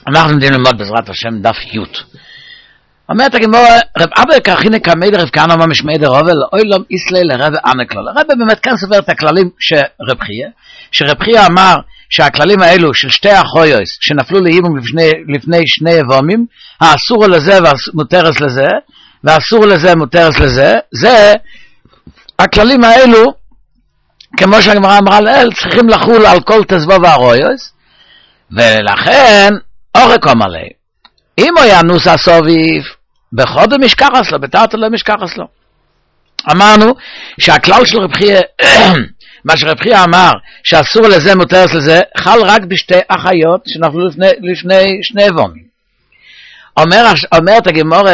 אנחנו נדעים ללמוד בעזרת השם דף י'. אומרת הגמרא, רב אבא כרכיני כמי דרב כהנא ממש מי דרובל, אוי לא איסלי לרב ענקלול. הרב באמת כאן סובר את הכללים שרב חייא אמר שהכללים האלו של שתי החויוס שנפלו לאיבום לפני שני יבומים, האסור לזה ומותרס לזה, והאסור לזה מותרס לזה, זה הכללים האלו, כמו שהגמרא אמרה לאל, צריכים לחול על כל תזבוב והרויוס, ולכן אורק אומר לי, אם הוא ינוס הסוביב, בחודו משכחס לו, בתרתו לא משכחס לו. אמרנו שהכלל של רב חייא, מה שרב חייא אמר, שאסור לזה מותרס לזה, חל רק בשתי אחיות שנפלו לפני שני יבומים. אומרת הגמרא,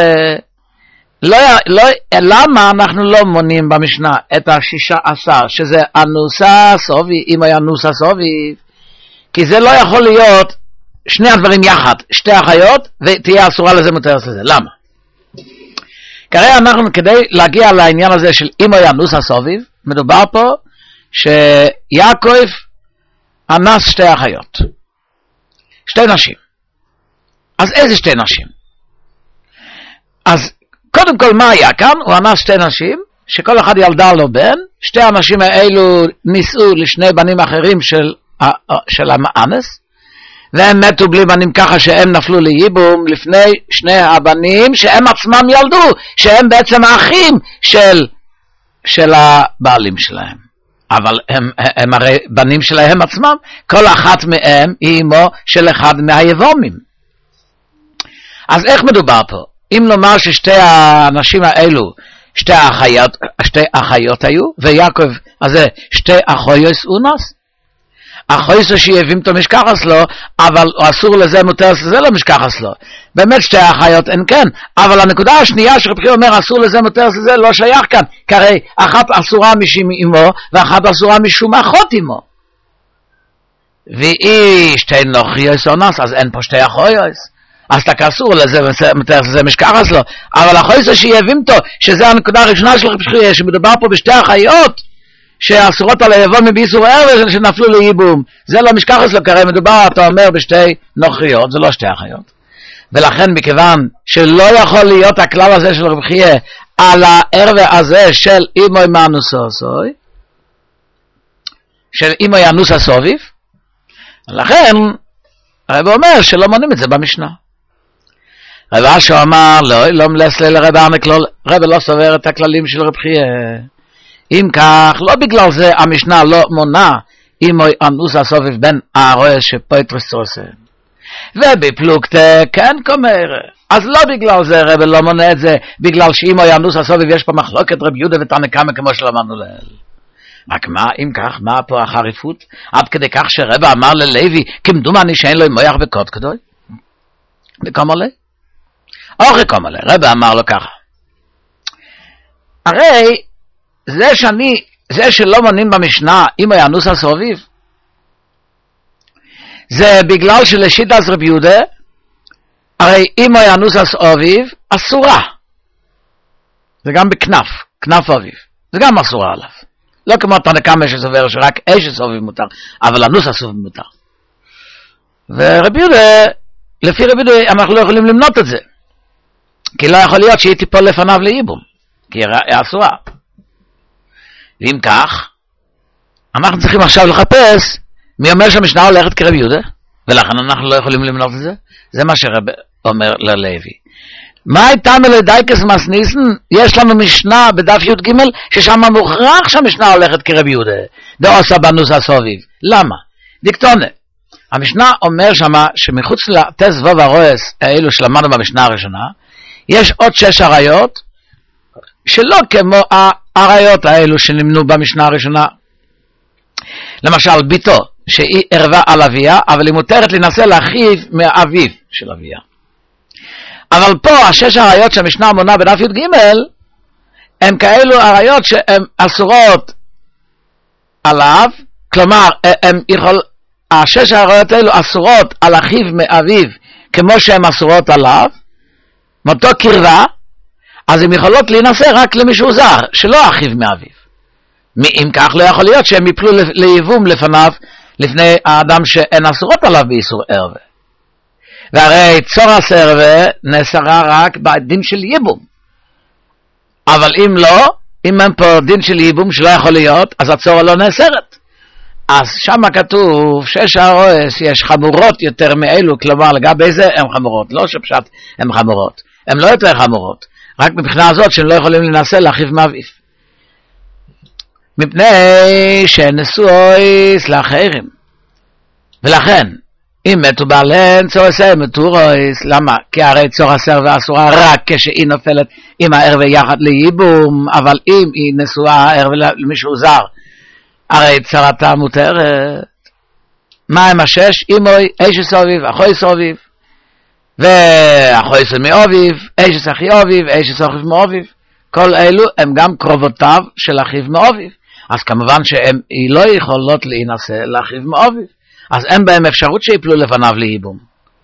למה אנחנו לא מונים במשנה את ה16, שזה אנוסה סוביב, אם היה אנוסה סוביב, כי זה לא יכול להיות שני הדברים יחד, שתי אחיות, ותהיה אסורה לזה מותרס לזה. למה? כרגע אנחנו, כדי להגיע לעניין הזה של אם היה אנוסה סוביב, מדובר פה שיעקב אנס שתי אחיות, שתי נשים. אז איזה שתי נשים? אז קודם כל מה היה כאן? הוא אנס שתי נשים, שכל אחד ילדה לו בן, שתי הנשים האלו נישאו לשני בנים אחרים של המאנס, והם מתו בלי בנים ככה שהם נפלו לייבום לפני שני הבנים שהם עצמם ילדו, שהם בעצם האחים של הבעלים שלהם. אבל הם הרי בנים שלהם עצמם, כל אחת מהם היא אמו של אחד מהיבומים. אז איך מדובר פה? אם נאמר ששתי האנשים האלו, שתי אחיות היו, ויעקב הזה שתי אחויוס אונס, אחויוס שיבים אותו משכחס לו, אבל אסור לזה מותרס לזה לא משכחס לו. באמת שתי האחיות אין כן, אבל הנקודה השנייה שרב חייא אומר אסור לזה מותרס לזה לא שייך כאן, כי הרי אחת אסורה משום אמו, ואחת אסורה משום אחות אמו. והיא שתי נוחיות אונס, אז אין פה שתי אחויוס. אז תקסור לזה מותרס לזה משכחס לו, אבל אחויוס שיבים אותו, שזה הנקודה הראשונה של רב חייא, שמדובר פה בשתי אחיות, שאסורות על היבומים באיסור ערב שנפלו לייבום, זה לא משכחס לו, כרי מדובר, אתה אומר, בשתי נוחיות, זה לא שתי אחיות. ולכן מכיוון שלא יכול להיות הכלל הזה של רב חייא על הערב הזה של אימו מאנוסוסוי, של אימו ינוסה סוביב, לכן הרב אומר שלא מונים את זה במשנה. רב אשו אמר, לא מלסלי לרב ענקלול, רב לא סובר את הכללים של רב חייא. אם כך, לא בגלל זה המשנה לא מונה אם הוא אנוסה סוביב בין הרואה שפויטרס עושה. ובפלוגתא כן כומר. אז לא בגלל זה רב לא מונה את זה, בגלל שאם הוא אנוסה סוביב יש פה מחלוקת רב יהודה ותנא קמא כמו שלמדנו לאל. רק מה, אם כך, מה פה החריפות? עד כדי כך שרב אמר ללוי, כמדומני שאין לו מויח וקוד כדוי? וכמה לי? אורי כמה לי, רב אמר לו ככה. הרי זה שלא מונים במשנה אם היה אנוסה סוביב, זה בגלל שלשיטת רב יהודה, הרי אם היה אנוסה סוביב, אסורה. זה גם בכנף, כנף אביב. זה גם אסורה עליו. לא כמו תנא קמא שסובר שרק אשת סוביב מותר, אבל אנוסה סוביב מותר. ורב יהודה, לפי רב יהודה, אנחנו לא יכולים למנות את זה. כי לא יכול להיות שהיא תיפול לפניו לייבום, כי היא אסורה. ואם כך, אנחנו צריכים עכשיו לחפש מי אומר שהמשנה הולכת כרב יהודה, ולכן אנחנו לא יכולים למנות את זה. זה מה שרב אומר ללוי. מה הייתה מלדייקס מסניסן? יש לנו משנה בדף י"ג ששם מוכרח שהמשנה הולכת כרב יהודה, דאוסה באנוסה סוביב. למה? דיקטונה. המשנה אומר שמה שמחוץ לתזבוב הרועס האלו שלמדנו במשנה הראשונה, יש עוד 6 עריות שלא כמו העריות האלו שנמנו במשנה הראשונה. למשל ביתו שהיא ערבה על אביה, אבל היא מותרת להינשא לאחיו מאביו של אביה. אבל פה 6 עריות שהמשנה מונה בדף י"ג הם כאלו עריות שהן אסורות עליו, כלומר 6 העריות האלו אסורות על אחיו מאביו כמו שהן אסורות עליו, מאותו קרבה, אז הן יכולות להינשא רק למישהו זר, שלא אחיו מאביו. אם כך לא יכול להיות שהם יפלו לייבום לפניו, לפני האדם שאין אסורות עליו באיסור ערווה. והרי צור הסרבה נסרה רק בדין של ייבום. אבל אם לא, אם אין פה דין של ייבום שלא יכול להיות, אז הצורה לא נאסרת. אז שם כתוב שיש הרועס, יש חמורות יותר מאלו, כלומר לגבי זה הן חמורות, לא שפשט הן חמורות, הן לא יותר חמורות, רק מבחינה הזאת שהם לא יכולים לנסה להחיב מאביו. מפני שנשואיס לאחרים. ולכן, אם מתו בעליהן צור הסר מתו רויס, למה? כי הרי צור הסר ואסורה רק כשהיא נופלת עם הערווה יחד לייבום, אבל אם היא נשואה הערווה למישהו זר, הרי צרתה מותרת. מה הם השש? אמוי, אישס אביב, אחויס אביב, ואחויס מאביב, אישס אחי אביב, אישס אחיו מאביב. כל אלו הם גם קרובותיו של אחיו מאביב. אז כמובן שהיא לא יכולות להינשא לאחיו מאביב. אז אין בהם אפשרות שיפלו לפניו לייבום.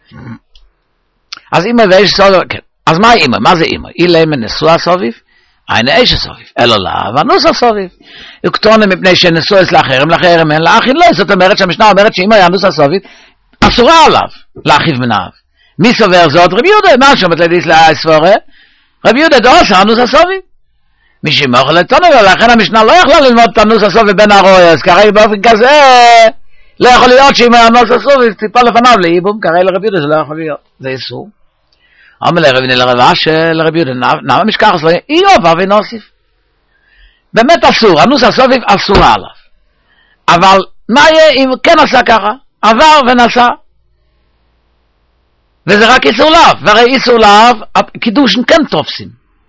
אז אמוי ואישס אביב, כן. אז מה אמוי? מה זה אמוי? אילה מנשוא אביב? אין אישס אביב, אלא לה, ונוס אביב. וקטונה מפני שנשואס לאחרים אין לאחים לא. זאת אומרת שהמשנה אומרת שאם היה נוס אביב, אסורה עליו לאחיו מנאב. מי סובר זאת? רבי יהודה, מה שאומרת לדיס לאספורה? רבי יהודה דורס הנוס אביב. מי שמאכל לתונה, ולכן המשנה לא יכלה ללמוד את הנוס אביב בין הרועס, כרי באופן כזה, לא יכול להיות שאם היה נוס אביב, טיפה לפניו לייבום, כרי לרבי יהודה זה לא יכול להיות, זה איסור. אומר לרבי לרבה של רבי יהודה, נמה משכח אסור, איוב אבי נוסיף. באמת אסור, הנוס אביב אסור עליו. אבל מה יהיה אם כן עשה ככה? עבר ונסע. וזה רק איסור לאו, והרי איסור לאו, קידוש כן תופסים.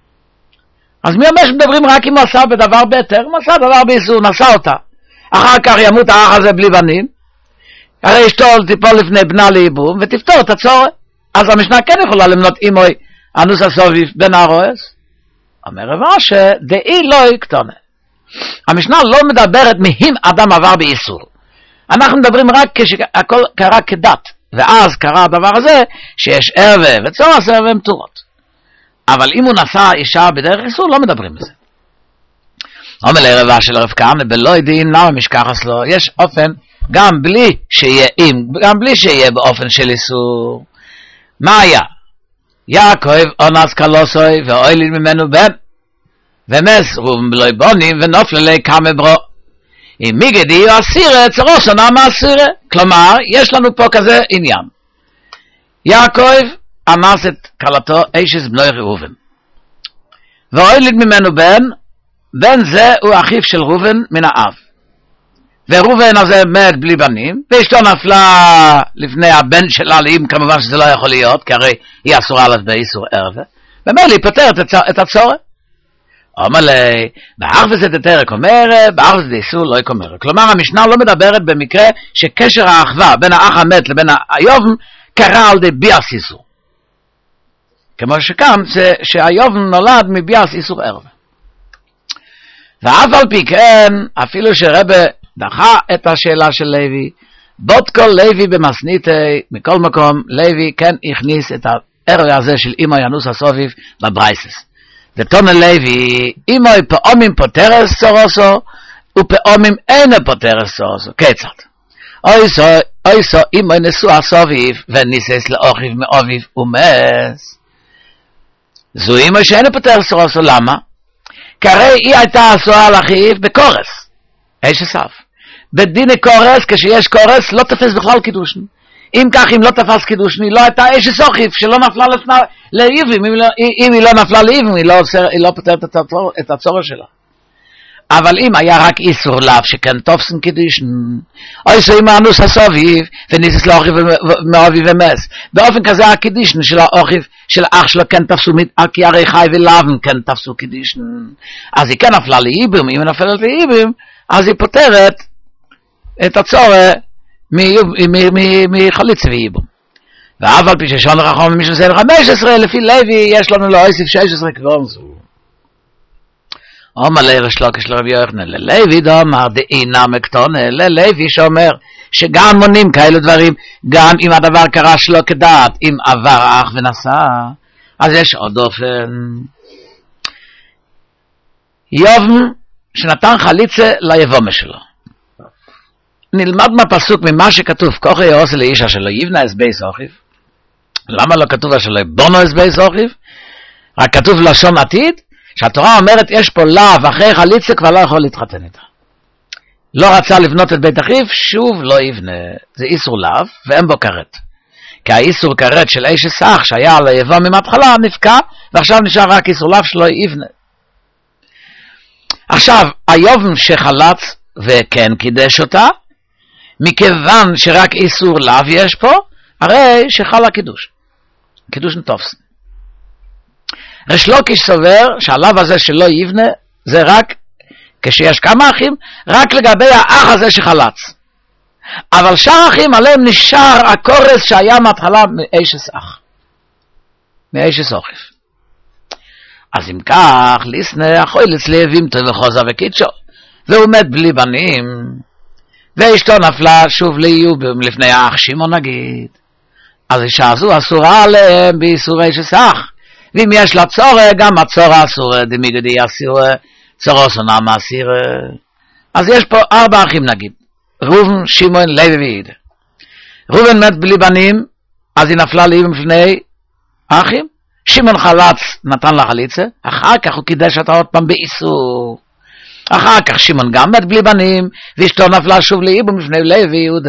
אז מי אומר שמדברים רק אם עשה בדבר בהיתר? הוא עשה דבר באיסור, נשא אותה. אחר כך ימות האח הזה בלי בנים, הרי אשתו תיפול לפני בנה לייבום, ותפתור את הצורך. אז המשנה כן יכולה למנות אימוי אנוס אביב בן הרועס. אומר רבה שדאי לא יקטונה. המשנה לא מדברת מהים אדם עבר באיסור. אנחנו מדברים רק כשהכל קרה כדת. ואז קרה הדבר הזה שיש ערווה וצור הסר והן פטורות. אבל אם הוא נשא אישה בדרך איסור, לא מדברים בזה. אומר לערבה של רב כהנא בלא דין, למה משכחס לו? יש אופן גם בלי שיהיה באופן של איסור. מה היה? יעקב אונס קלוסוי ואויליד ממנו בן, ומס רובן בלוי בונים ונופל לי כמה ברו. אם מיגדי או אסירה, צרו שונה מאסירה. כלומר, יש לנו פה כזה עניין. יעקב אנס את קלתו אישס בנוי ראובן. ואויליד ממנו בן זה הוא אחיו של ראובן מן האב. וראובן הזה מת בלי בנים, ואשתו נפלה לפני הבן שלה לאם, כמובן שזה לא יכול להיות, כי הרי היא אסורה עליו באיסור ערווה, ומילא היא פותרת את הצורך. אומר לי, באח וזה דתרק אומרת, באח וזה דאיסור לא יקומרת. כלומר, המשנה לא מדברת במקרה שקשר האחווה בין האח המת לבין היובן קרה על די ביאס איסור. כמו שכאן, שהיובן נולד מביאס איסור ערווה. ואף על פי כן, אפילו שרבה דחה את השאלה של לוי, בot כל לוי במסניתי, מכל מקום, לוי כן הכניס את הערווה הזה של אימו ינוס אביב בברייסס. ותונה לוי, אימוי פעמים פוטרס צורוסו, ופעמים אין פוטרס צורוסו. כיצד? אויסו אימוי נשוא אביב, וניסס לאחיו מאביב ומס. זו אימוי שאין פוטרס צורוסו, למה? כי הרי היא הייתה אסורה על אחיו בקורס. איש אף. בדיני קורס, כשיש קורס, לא תפס בכלל קידושני. אם כך, אם לא תפס קידושני, לא הייתה איש אחיו, שלא נפלה לאיבים. אם היא לא נפלה לאיבים, היא לא פותרת את הצורך שלה. אבל אם היה רק איסור לאו, שכן תופסן קידושן, או איסור עם האנוס הסוביב, וניסס לאחיו מאביב ומס. באופן כזה, הקידושן של האחיו, של האח שלו, כן תפסו, כי הרי חי ולאבן כן תפסו קידושן. אז היא כן נפלה לאיבים, אם היא נפלת לאיבים, אז היא פותרת את הצורך מחליץ ואיבום. ואף על פי ששון רחום ממשל סדר 15, לפי לוי יש לנו להוסיף 16 כבר זו. אומר לרש לוקש לרבי יוחנן, ללוי דאמר דאינה מקטונה, ללוי שאומר שגם מונים כאלו דברים, גם אם הדבר קרה שלא כדעת, אם עבר אח ונסע, אז יש עוד אופן. יובן שנתן חליצה ליבומה שלו. נלמד מהפסוק ממה שכתוב, כוחי יעושה לאישה שלו, יבנה אס בייס אחיו. למה לא כתוב שלא בונו את בייס אוכיב? רק כתוב לשון עתיד, שהתורה אומרת יש פה לאו אחרי חליצה כבר לא יכול להתחתן איתה. לא רצה לבנות את בית אחיו, שוב לא יבנה. זה איסור לאו ואין בו כרת. כי האיסור כרת של איש אסך שהיה על היבוא ממתחלה נפקע, ועכשיו נשאר רק איסור לאו שלא יבנה. עכשיו, היובם שחלץ וכן קידש אותה, מכיוון שרק איסור לאו יש פה, הרי שחל הקידוש. קידוש נתופסן. ריש לוקיש סובר שהלאו הזה שלא יבנה, זה רק כשיש כמה אחים, רק לגבי האח הזה שחלץ. אבל שאר אחים עליהם נשאר הקורס שהיה מהתחלה מאישס אח. מאישס אוכיף. אז אם כך, ליסנה החוילץ להבימתו וחוזה וקידשו, והוא מת בלי בנים, ואשתו נפלה שוב לאיובם לפני האח שמעון נגיד. אז אישה הזו אסורה עליהם באיסור אישס אח. ואם יש לה צורה, גם הצורה אסורה, דמיגדי אסורה, צורה סונה מאסיר. אז יש פה 4 אחים נגיד. ראובן, שמעון, לוי ויהודה. ראובן מת בלי בנים, אז היא נפלה לאיבם לפני האחים. שמעון חלץ, נתן לה חליצה, אחר כך הוא קידש אותה עוד פעם באיסור. אחר כך שמעון גם מת בלי בנים, ואשתו נפלה שוב לאיבם לפני לוי ויהודה.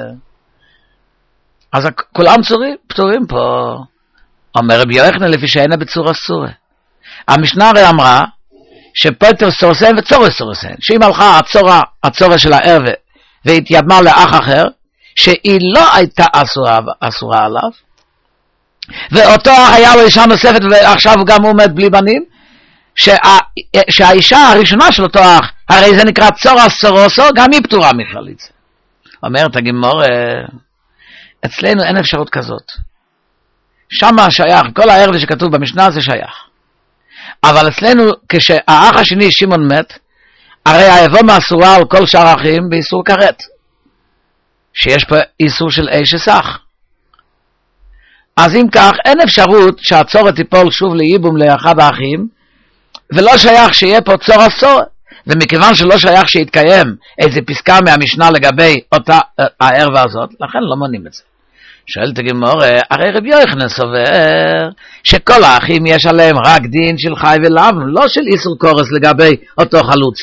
אז כולם פטורים פה. אומר רבי יוחנן לפי שאינה בצורה סורה. המשנה הרי אמרה שפטר סורסן וצורס סורסן, שאם הלכה הצורה של הערווה והתיידמה לאח אחר, שהיא לא הייתה אסורה עליו, ואותו אח היה לו אישה נוספת ועכשיו גם הוא מת בלי בנים, שהאישה הראשונה של אותו אח, הרי זה נקרא צורה סורוסו, גם היא פטורה מחליצה. אומרת הגמרא, אצלנו אין אפשרות כזאת. שמה שייך, כל הערווה שכתוב במשנה זה שייך. אבל אצלנו, כשהאח השני שמעון מת, הרי היבוא מאסורה על כל שאר האחים באיסור כרת. שיש פה איסור של אישס אח. אז אם כך, אין אפשרות שהצורת תיפול שוב לאיבום לאחד האחים, ולא שייך שיהיה פה צור אסור. ומכיוון שלא שייך שיתקיים איזה פסקה מהמשנה לגבי אותה הערווה הזאת, לכן לא מונים את זה. שואלת הגמרא, הרי רבי יוחנן סובר שכל האחים יש עליהם רק דין של חי ולאו, לא של איסור קורס לגבי אותו חלוצה.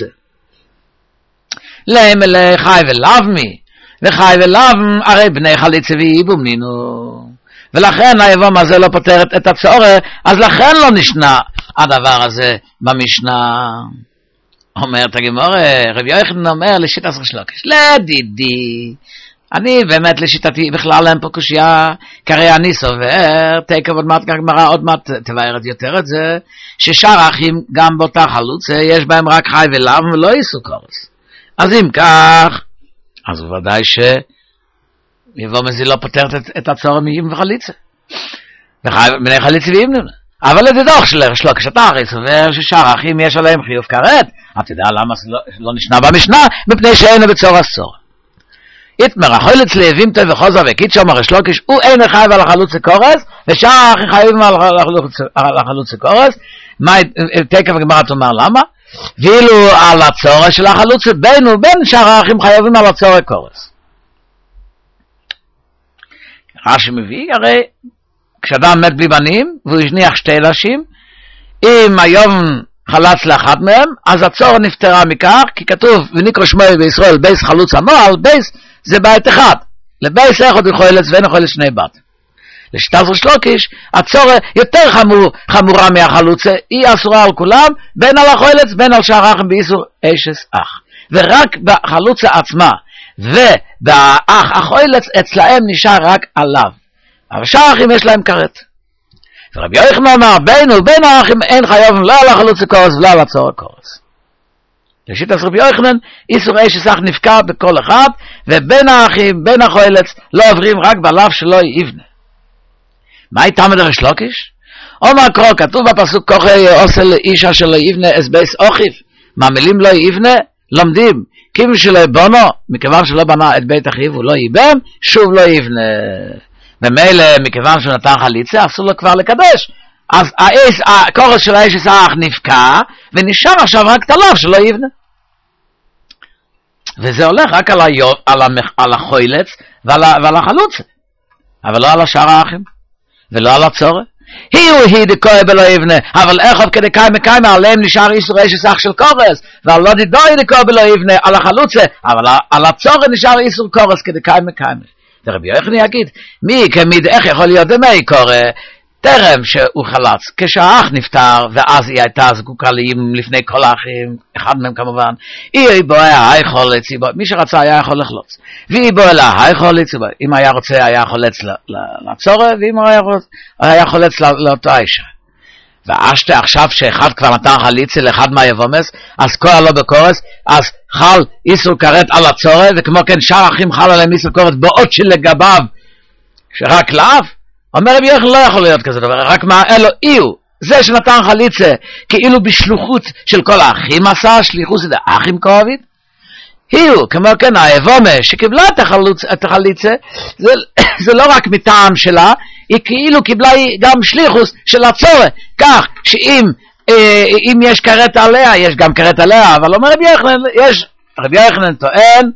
להם אלה חי ולאו מי, וחי ולאו הרי בני חליצה ואיבום נינו. ולכן היבום הזה לא פותרת את הצורה, אז לכן לא נשנה הדבר הזה במשנה. אומרת הגמרא, רבי יוחנן אומר לשיטת ריש לוקיש, לדידי, אני באמת לשיטתי בכלל אין פה קושיה, כרי אני סובר, תקף עוד מעט גמרא, עוד מעט תבאר יותר את זה, ששאר האחים גם באותה חלוצה, יש בהם רק חי ולאו ולא איסור קורס. אז אם כך, אז ודאי שיבוא מזיל לא פותרת את הצורה מאיבם וחליצה. בני חליצה ואיבם. אבל לדוח של ריש לוקיש, אתה הרי סובר ששאר האחים יש עליהם חיוב כרת, אתה יודע למה לא נשנה במשנה, מפני שאינו בצור אסור. יתמר, החוילץ להבימתו וחוזה וקידשו ריש לוקיש, הוא אין חייב על החלוצה קורס, ושאר האחים חייבים על החלוצה קורס. תקף הגמרא תאמר למה? ואילו על הצורה של החלוצה בין שאר האחים חייבים על הצורה קורס. רש"י מביא, הרי כשאדם מת בלי בנים, והוא השניח 2 נשים, אם היום חלץ לאחד מהם, אז הצורה נפטרה מכך, כי כתוב, ונקרא שמו בישראל, בייס חלוץ הנועל, בייס זה בית אחד. לבייס אחד הוא חוילץ ואין חוילץ 2 בת. לשיטת ריש לוקיש, הצורה יותר חמורה מהחלוצה, היא אסורה על כולם, בין על החוילץ, בין על שאר האחים באיסור אישס אח. ורק בחלוצה עצמה, ובאח החוילץ, אצלהם נשאר רק עליו. אבל שאר האחים יש להם כרת. ורבי יוחנן אמר, בין האחים אין חייבים לא על החלוצה קורס ולא על הצורה קורס. לשיטת רבי יוחנן, איסור אישס אח נפקע בכל אחד, ובין האחים, בין החוילץ, לא עוברים רק בלאו שלא יבנה. מה הייתה מדריש לוקיש? אומר קרוא, כתוב בפסוק כוחי עושה לאישה שלא יבנה אס בייס אוכיף. מה מילים לא יבנה? לומדים. כיוון שלא בונו, מכיוון שלא בנה את בית אחיו, הוא לא ייבם, שוב לא יבנה. ומילא, מכיוון שהוא נתן חליצה, אסור לו כבר לקדש. אז הקורס של האיש אסח נפקע, ונשאר עכשיו רק תלב שלא יבנה. וזה הולך רק על החוילץ ועל החלוצה, אבל לא על השאר האחים. ולא על הצורך. היא דקוי בלא יבנה, אבל איכוב כדי קיימה, עליהם נשאר איסור אש סך של קורס, ועל לא דדוי דקוי בלא יבנה, על החלוצה, אבל על הצורך נשאר איסור קורס כדי קיימה. רבי יוחנן יגיד, איך יכול להיות דמי קורא, טרם שהוא חלץ, כשהאח נפטר, ואז היא הייתה זקוקה לאם לפני כל האחים, אחד מהם כמובן, היא בואה היכולת, מי שרצה היה יכול לחלוץ, והיא בואה לה היכולת, אם היה רוצה היה חולץ לצורך, ואם היה חולץ לאותו האישה. ואשתה עכשיו שאחד כבר נתן חליצה לאחד מהיבומס, אז כל הלא בקורס, אז חל איסור כרת על הצורך, וכמו כן שאר אחים חל עליהם איסור כרת, בעוד שלגביו, שרק לאף, אומר רבי יוחנן לא יכול להיות כזה דבר, רק מה אלו איהו, זה שנתן חליצה, כאילו בשלוחות של כל האחים עשה, שליחות זה האחים כואבית, איהו, כמו כן היבומה שקיבלה את החליצה, זה לא רק מטעם שלה, היא כאילו קיבלה גם שליחוס של הצורך, כך שאם יש כרת עליה, יש גם כרת עליה, אבל אומר רבי יוחנן טוען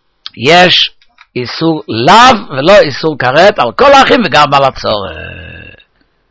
שיש איסור לאו ולא איסור כרת על כל האחים וגם על הצורך.